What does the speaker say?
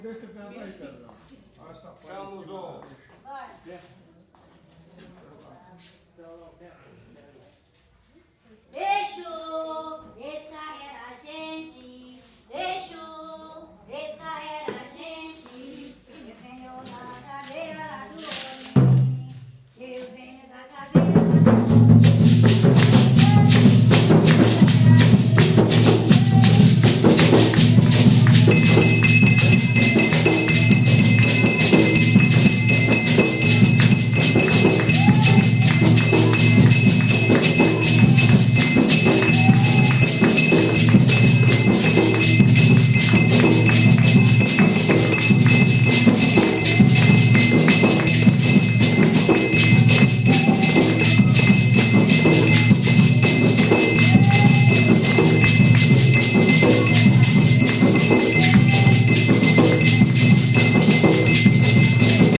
Deixa eu ver aí, Pedrão. Olha essa parte. Vai. Deixou descarregar a gente. Deixou.